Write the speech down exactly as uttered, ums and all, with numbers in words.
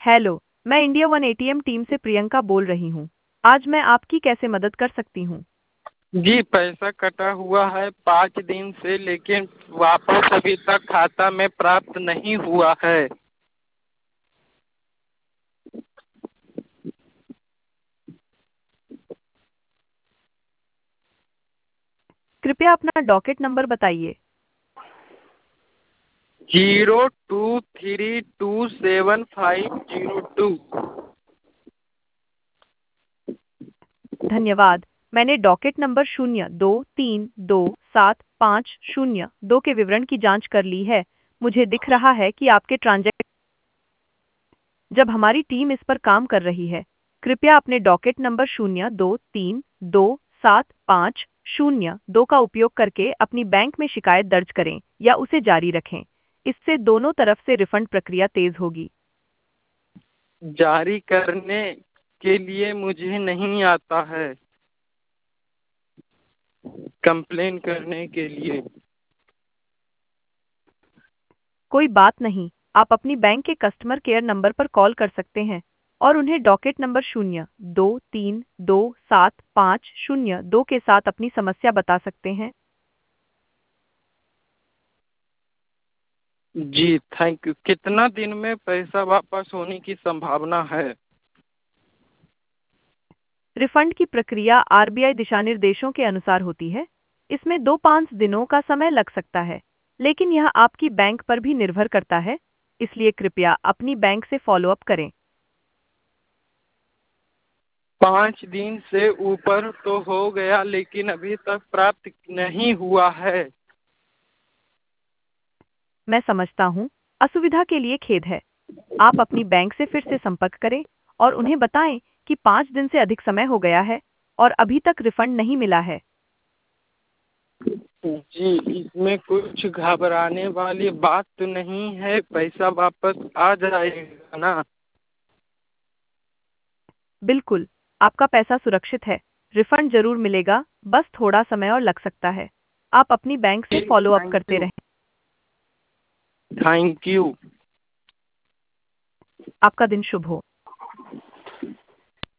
Hello, मैं India one ATM team से प्रियंका बोल रही हूँ। आज मैं आपकी कैसे मदद कर सकती हूँ? जी पैसा कटा हुआ है पाँच दिन से, लेकिन वापस अभी तक खाता में प्राप्त नहीं हुआ है। कृपया अपना डॉकेट नंबर बताइए। Zero two three two seven five zero two. धन्यवाद। मैंने डॉकेट नंबर शून्य दो तीन दो सात पाँच शून्य दो के विवरण की जांच कर ली है। मुझे दिख रहा है कि आपके ट्रांजैक्शन जब हमारी टीम इस पर काम कर रही है। कृपया अपने डॉकेट नंबर शून्य दो तीन दो सात पाँच शून्य दो का उपयोग करके अपनी बैंक में शिकायत दर्ज करें या उसे जारी रखें। इससे दोनों तरफ से रिफंड प्रक्रिया तेज होगी। जारी करने के लिए मुझे नहीं आता है, कंप्लेन करने के लिए। कोई बात नहीं, आप अपनी बैंक के कस्टमर केयर नंबर पर कॉल कर सकते हैं और उन्हें डॉकेट नंबर शून्य दो तीन दो सात पाँच शून्य दो के साथ अपनी समस्या बता सकते हैं। जी थैंक यू। कितना दिन में पैसा वापस होने की संभावना है? रिफंड की प्रक्रिया आरबीआई दिशानिर्देशों के अनुसार होती है। इसमें दो पाँच दिनों का समय लग सकता है, लेकिन यह आपकी बैंक पर भी निर्भर करता है, इसलिए कृपया अपनी बैंक से फॉलो अप करें। पाँच दिन से ऊपर तो हो गया, लेकिन अभी तक प्राप्त नहीं हुआ है। मैं समझता हूँ, असुविधा के लिए खेद है। आप अपनी बैंक से फिर से संपर्क करें और उन्हें बताएं कि पाँच दिन से अधिक समय हो गया है और अभी तक रिफंड नहीं मिला है। जी इसमें कुछ घबराने वाली बात तो नहीं है, पैसा वापस आ जाएगा ना? बिल्कुल, आपका पैसा सुरक्षित है। रिफंड जरूर मिलेगा, बस थोड़ा समय और लग सकता है। आप अपनी बैंक से फॉलो अप थैंक करते यू। रहें। Thank you. आपका दिन शुभ हो।